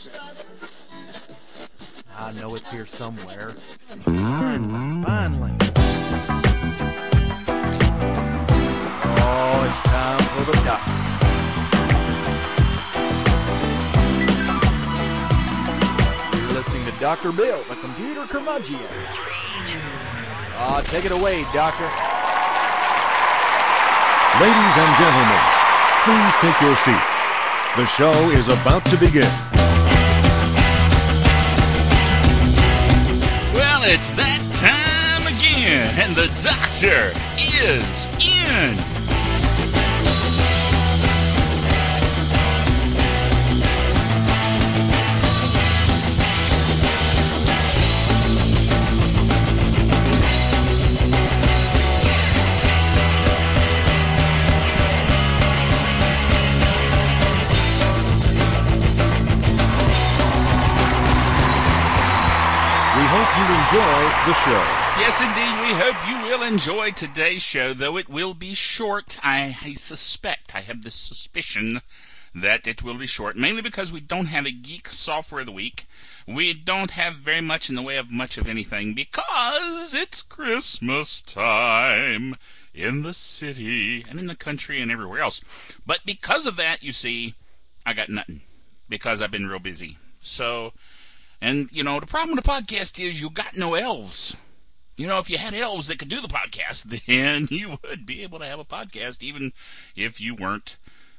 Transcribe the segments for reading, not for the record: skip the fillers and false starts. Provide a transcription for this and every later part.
I know it's here somewhere. Finally. Oh, it's time for the doctor. You're listening to Dr. Bill, the computer curmudgeon. Take it away, doctor. Ladies and gentlemen, please take your seats. The show is about to begin. Well, it's that time again, and the doctor is in. Enjoy the show. Yes, indeed, we hope you will enjoy today's show, though it will be short. I have this suspicion that it will be short, mainly because we don't have a Geek Software of the Week. We don't have very much in the way of much of anything, because it's Christmas time in the city and in the country and everywhere else. But because of that, you see, I got nothing, because I've been real busy. So... And, you know, the problem with the podcast is you got no elves. You know, if you had elves that could do the podcast, then you would be able to have a podcast, even if you aren't,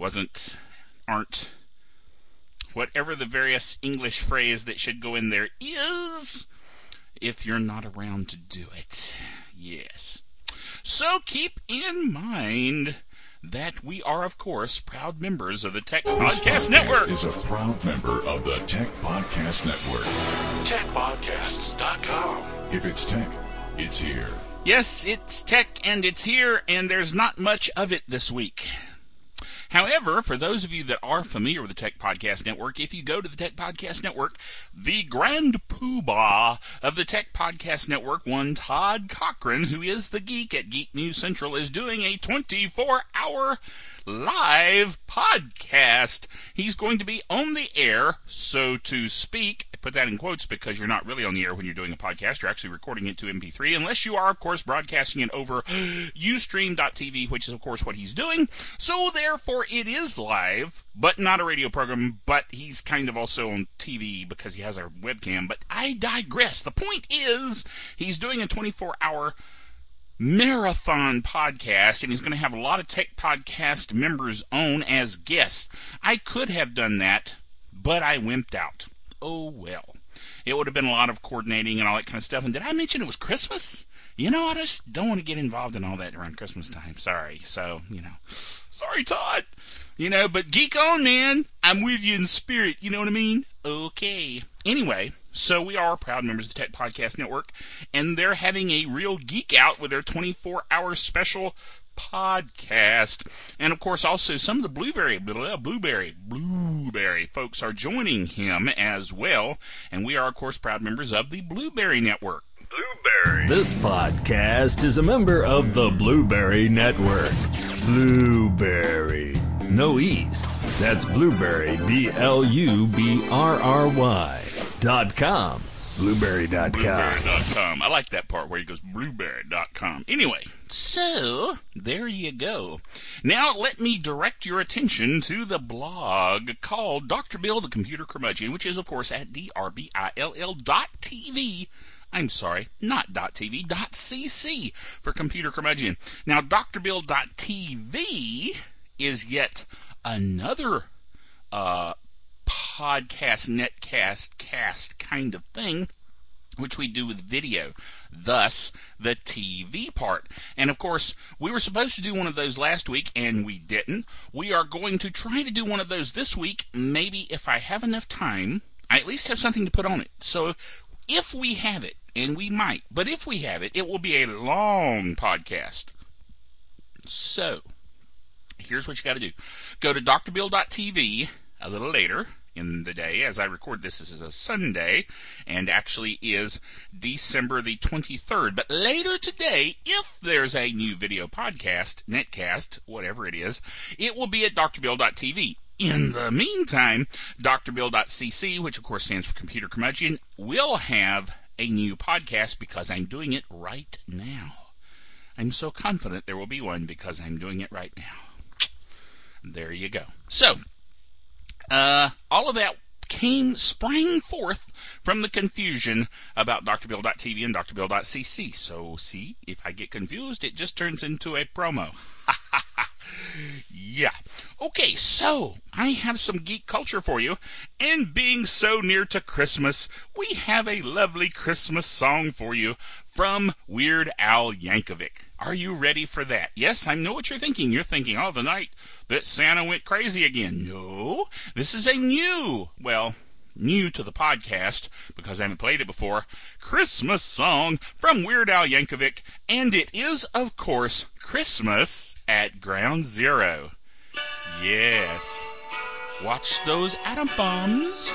whatever the various English phrase that should go in there is, if you're not around to do it. Yes. So keep in mind that we are, of course, proud members of the Tech Podcast Network. Is a proud member of the Tech Podcast Network. TechPodcasts.com. If it's tech, it's here. Yes, it's tech, and it's here, and there's not much of it this week. However, for those of you that are familiar with the Tech Podcast Network, if you go to the Tech Podcast Network, the grand poobah of the Tech Podcast Network, one Todd Cochran, who is the geek at Geek News Central, is doing a 24-hour live podcast. He's going to be on the air, so to speak. I put that in quotes because you're not really on the air when you're doing a podcast. You're actually recording it to MP3, unless you are, of course, broadcasting it over Ustream.tv, which is, of course, what he's doing. So, therefore, it is live, but not a radio program, but he's kind of also on TV because he has a webcam. But I digress. The point is, he's doing a 24-hour marathon podcast, and he's going to have a lot of Tech Podcast members on as guests. I could have done that, but I wimped out. Oh, well. It would have been a lot of coordinating and all that kind of stuff. And did I mention it was Christmas? You know, I just don't want to get involved in all that around Christmas time. Sorry. So, you know. Sorry, Todd. You know, but geek on, man. I'm with you in spirit. You know what I mean? Okay. Anyway, so we are proud members of the Tech Podcast Network, and they're having a real geek out with their 24-hour special podcast. And, of course, also some of the Blueberry folks are joining him as well. And we are, of course, proud members of the Blueberry Network. Blueberry. This podcast is a member of the Blueberry Network. Blueberry. No E's. That's Blueberry, BLUBRRY.com. Blueberry.com. Blueberry.com. I like that part where he goes Blueberry.com. Anyway, so there you go. Now let me direct your attention to the blog called Dr. Bill, the Computer Curmudgeon, which is, of course, at drbill.tv. I'm sorry, not .tv, .cc for Computer Curmudgeon. Now, drbill.tv is yet another podcast, netcast, cast kind of thing, which we do with video, thus the TV part. And of course, we were supposed to do one of those last week, and we didn't. We are going to try to do one of those this week. Maybe if I have enough time, I at least have something to put on it. So if we have it, and we might, but if we have it, it will be a long podcast. So here's what you got to do. Go to drbill.tv a little later in the day. As I record this is a Sunday, and actually is December the 23rd. But later today, if there's a new video podcast, netcast, whatever it is, it will be at drbill.tv. In the meantime, drbill.cc, which of course stands for Computer Curmudgeon, will have a new podcast because I'm doing it right now. I'm so confident there will be one because I'm doing it right now. There you go. So, all of that sprang forth from the confusion about drbill.tv and drbill.cc. So, see, if I get confused, it just turns into a promo. Yeah. Okay, so I have some geek culture for you, and being so near to Christmas, we have a lovely Christmas song for you from Weird Al Yankovic. Are you ready for that? Yes, I know what you're thinking. You're thinking, oh, the night that Santa went crazy again. No, this is a new to the podcast, because I haven't played it before, Christmas song from Weird Al Yankovic, and it is, of course, Christmas at Ground Zero. Yes. Watch those atom bombs.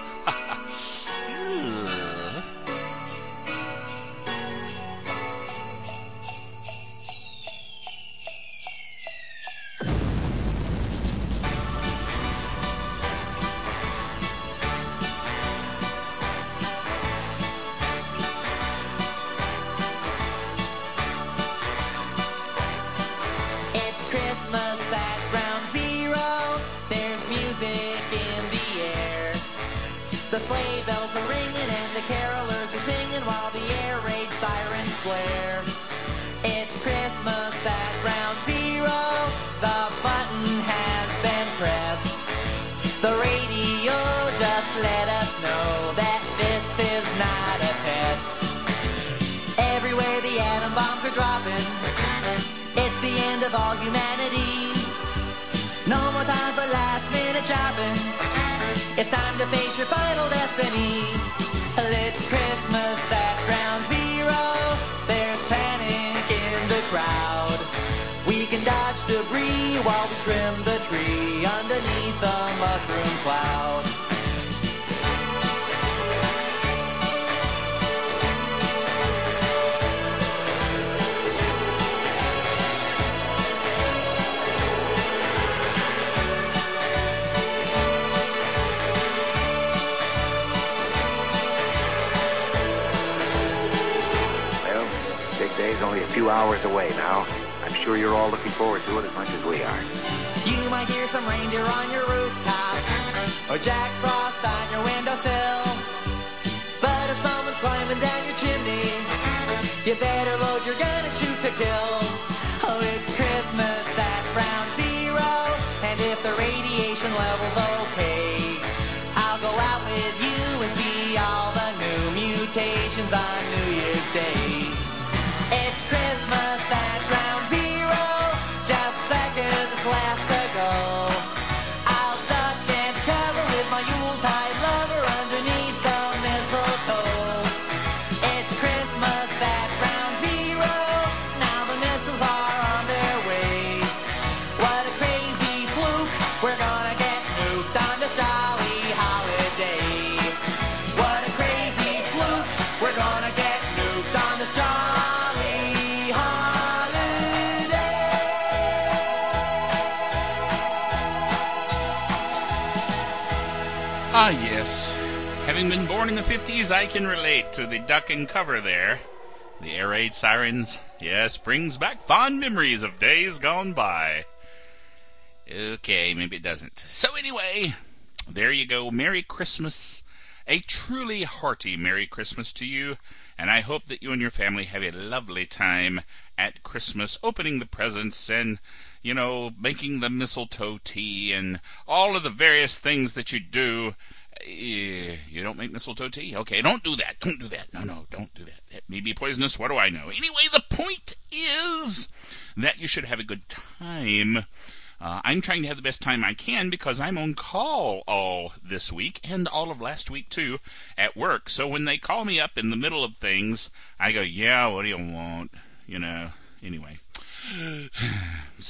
The sleigh bells are ringing and the carolers are singing while the air raid sirens blare. It's Christmas at Ground Zero, the button has been pressed. The radio just let us know that this is not a test. Everywhere the atom bombs are dropping, it's the end of all humanity. No more time for last minute shopping. It's time to face your final destiny. It's Christmas at Ground Zero. There's panic in the crowd. We can dodge debris while we trim the tree underneath the mushroom cloud. Day's only a few hours away now. I'm sure you're all looking forward to it as much as we are. You might hear some reindeer on your rooftop, or Jack Frost on your windowsill. But if someone's climbing down your chimney, you better load your gun and shoot to kill. Oh, it's Christmas at Ground Zero, and if the radiation level's okay, I'll go out with you and see all the new mutations on New Year's Day. It's Christmas at Ground Zero, just seconds left to go. I'll duck and cover with my Yuletide lover underneath the mistletoe. It's Christmas at Ground Zero, now the missiles are on their way. What a crazy fluke, we're gonna get nuked on this jolly holiday. What a crazy fluke, we're gonna get nuked on this jolly holiday. Ah, yes. Having been born in the 50s, I can relate to the duck and cover there. The air raid sirens, yes, brings back fond memories of days gone by. Okay, maybe it doesn't. So anyway, there you go. Merry Christmas. A truly hearty Merry Christmas to you, and I hope that you and your family have a lovely time at Christmas, opening the presents and, making the mistletoe tea and all of the various things that you do. You don't make mistletoe tea? Okay, don't do that. Don't do that. No, don't do that. That may be poisonous. What do I know? Anyway, the point is that you should have a good time. I'm trying to have the best time I can because I'm on call all this week and all of last week too at work. So when they call me up in the middle of things, I go, yeah, what do you want? Anyway. So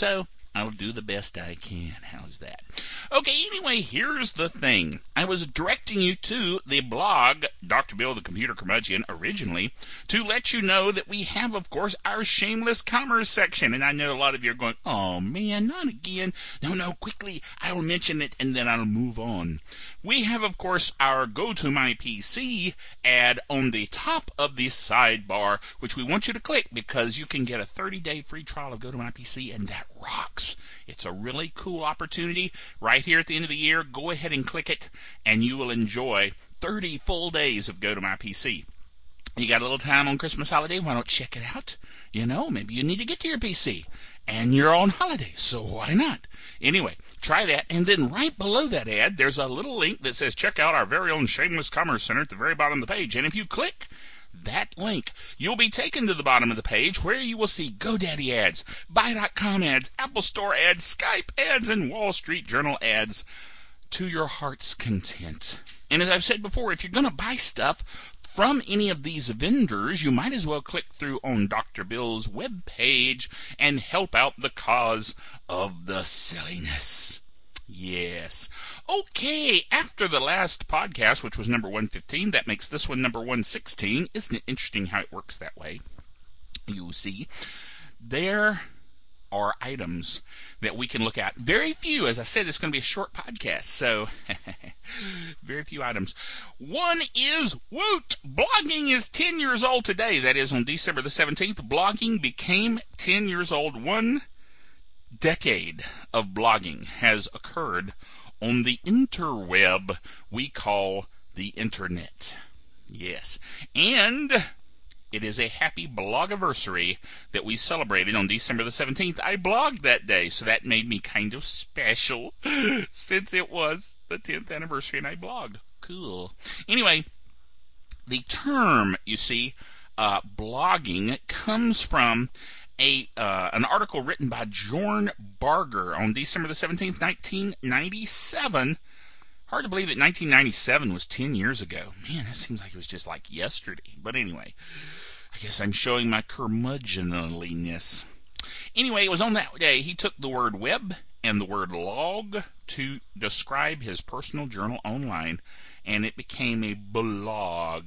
I'll do the best I can. How's that? Okay, anyway, here's the thing. I was directing you to the blog, Dr. Bill the Computer Curmudgeon, originally, to let you know that we have, of course, our shameless commerce section. And I know a lot of you are going, oh man, not again. No, quickly, I'll mention it and then I'll move on. We have, of course, our Go to My PC ad on the top of the sidebar, which we want you to click because you can get a 30-day free trial of Go to My PC, and that rocks. It's a really cool opportunity right here at the end of the year. Go ahead and click it, and you will enjoy 30 full days of Go to My PC. You got a little time on Christmas holiday, why don't you check it out? You know, maybe you need to get to your PC, and you're on holiday, so why not? Anyway, try that, and then right below that ad, there's a little link that says check out our very own Shameless Commerce Center at the very bottom of the page, and if you click that link, you'll be taken to the bottom of the page where you will see GoDaddy ads, Buy.com ads, Apple Store ads, Skype ads, and Wall Street Journal ads to your heart's content. And as I've said before, if you're going to buy stuff from any of these vendors, you might as well click through on Dr. Bill's webpage and help out the cause of the silliness. Yes. Okay, after the last podcast, which was number 115, that makes this one number 116. Isn't it interesting how it works that way? You see, there are items that we can look at. Very few. As I said, it's going to be a short podcast, so very few items. One is Woot! Blogging is 10 years old today. That is on December the 17th. Blogging became 10 years old. 1 decade of blogging has occurred on the interweb we call the internet. Yes. And it is a happy blogiversary that we celebrated on December the 17th. I blogged that day, so that made me kind of special since it was the 10th anniversary and I blogged. Cool. Anyway, the term, you see, blogging comes from an article written by Jorn Barger on December the 17th, 1997. Hard to believe that 1997 was 10 years ago. Man, that seems like it was just like yesterday. But anyway, I guess I'm showing my curmudgeonliness. Anyway, it was on that day he took the word web and the word log to describe his personal journal online, and it became a blog.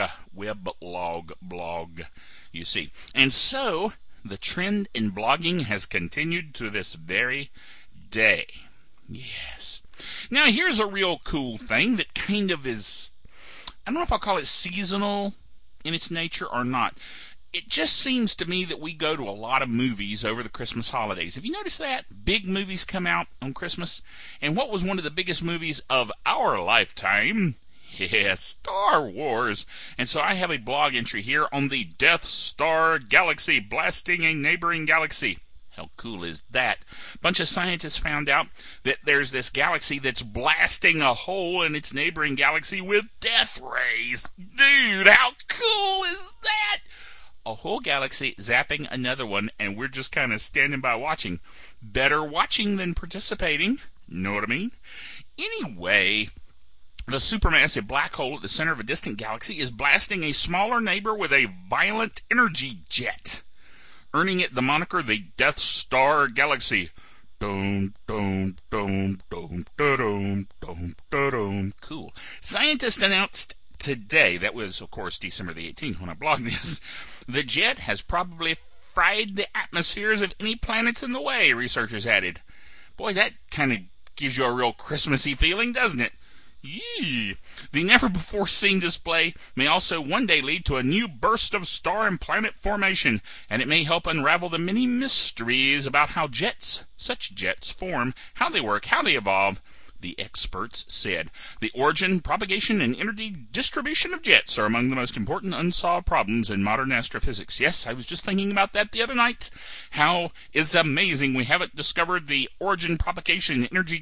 Weblog, blog, you see. And so the trend in blogging has continued to this very day. Yes. Now, here's a real cool thing that kind of is, I don't know if I'll call it seasonal in its nature or not. It just seems to me that we go to a lot of movies over the Christmas holidays. Have you noticed that? Big movies come out on Christmas. And what was one of the biggest movies of our lifetime? Yes, Star Wars. And so I have a blog entry here on the Death Star Galaxy blasting a neighboring galaxy. How cool is that? A bunch of scientists found out that there's this galaxy that's blasting a hole in its neighboring galaxy with death rays. Dude, how cool is that? A whole galaxy zapping another one, and we're just kind of standing by watching. Better watching than participating. Know what I mean? Anyway, the supermassive black hole at the center of a distant galaxy is blasting a smaller neighbor with a violent energy jet, earning it the moniker the Death Star Galaxy. Dum, dum, dum, dum, dum, dum, dum. Cool. Scientists announced today, that was, of course, December the 18th when I blogged this, the jet has probably fried the atmospheres of any planets in the way, researchers added. Boy, that kind of gives you a real Christmassy feeling, doesn't it? Yee. The never-before-seen display may also one day lead to a new burst of star and planet formation, and it may help unravel the many mysteries about how such jets form, how they work, how they evolve, the experts said. The origin, propagation, and energy distribution of jets are among the most important unsolved problems in modern astrophysics. Yes, I was just thinking about that the other night. How is amazing we haven't discovered the origin, propagation, and energy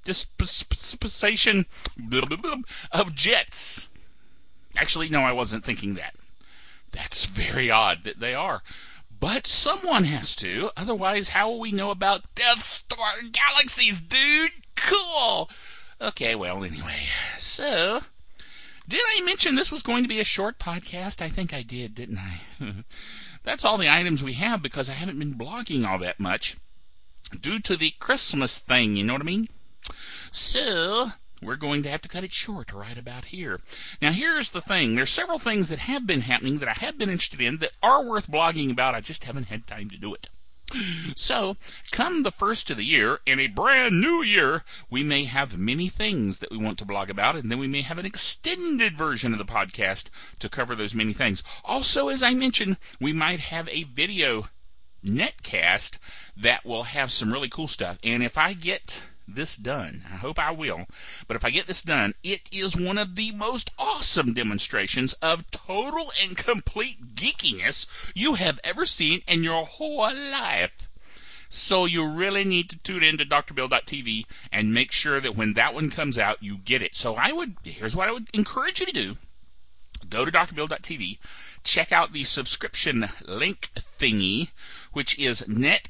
dissipation of jets. Actually, no, I wasn't thinking that. That's very odd that they are. But someone has to. Otherwise, how will we know about Death Star galaxies, dude? Cool. Okay, well, anyway. So, did I mention this was going to be a short podcast? I think I did, didn't I? That's all the items we have because I haven't been blogging all that much. due to the Christmas thing, you know what I mean? So we're going to have to cut it short right about here. Now, here's the thing. There's several things that have been happening that I have been interested in that are worth blogging about. I just haven't had time to do it. So, come the first of the year, in a brand new year, we may have many things that we want to blog about, and then we may have an extended version of the podcast to cover those many things. Also, as I mentioned, we might have a video netcast that will have some really cool stuff. And if I get this done, I hope I will, but if I get this done, it is one of the most awesome demonstrations of total and complete geekiness you have ever seen in your whole life. So you really need to tune in to drbill.tv and make sure that when that one comes out, you get it. So here's what I would encourage you to do. Go to drbill.tv, check out the subscription link thingy, which is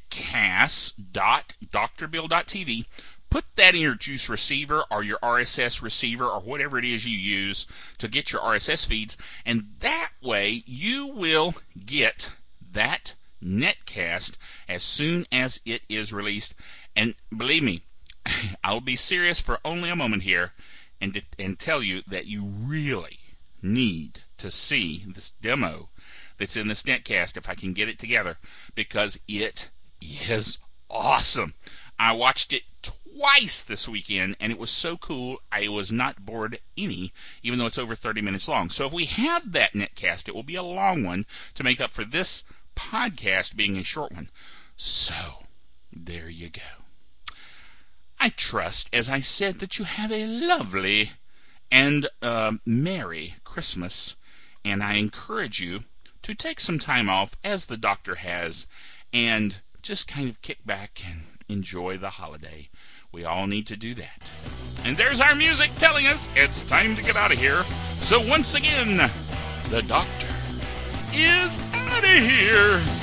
netcast.drbill.tv. Put that in your Juice receiver or your RSS receiver or whatever it is you use to get your RSS feeds, and that way you will get that netcast as soon as it is released. And believe me, I'll be serious for only a moment here and tell you that you really need to see this demo that's in this netcast if I can get it together, because it is awesome. I watched it twice this weekend, and it was so cool I was not bored any, even though it's over 30 minutes long. So if we have that netcast, it will be a long one to make up for this podcast being a short one. So there you go. I trust, as I said, that you have a lovely and Merry Christmas, and I encourage you to take some time off, as the doctor has, and just kind of kick back and enjoy the holiday. We all need to do that. And there's our music telling us it's time to get out of here. So once again, the doctor is out of here.